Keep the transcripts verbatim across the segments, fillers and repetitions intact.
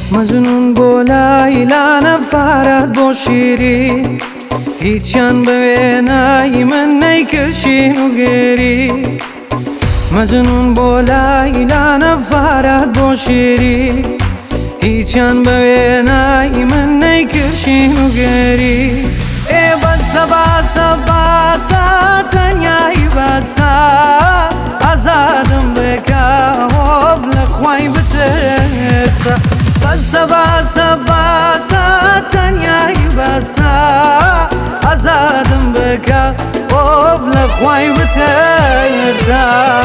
مەجنون بۆ لایلا نەفارەت بۆ شیری هیچیان بە وێنای من نەیکەشین و گێری مەجنون بۆ لایلا نەفارەت بۆ شیری هیچیان بە وێنای من نەیکەشین و گێری ئێ بەسە باسە باسە تەنیایی باسە ئازادم بکە هۆب لە خوای بترسە باسە باسە باسە تەنیایی باسە ئازادم بکە هۆب لە خوای بترسە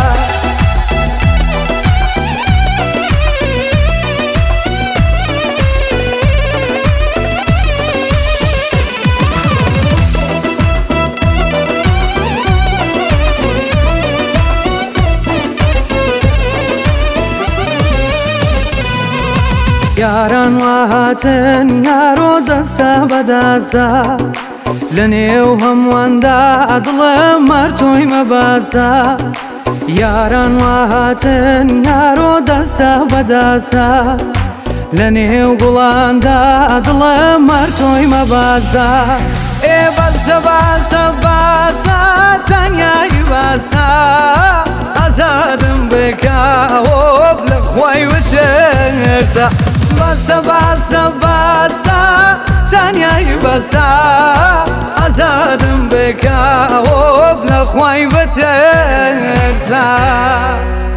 یاران وهاتن یارۆ دەستە بەدەستە لە نێو هەموواندا ئەدڵم مەرتۆی مەبەستە یاران وهاتن یارۆ دەستە بەدەستە لە نێو گوڵاندا ئەدڵم مەرتۆی مەبەستە ئێ بەسە باسە باسە تەنیایی باسە ئازادم بکە هۆب لە خوای بترسە باسە باسە باسە تەنیایی باسە ئازادم بکە هۆب لە خوای بترسە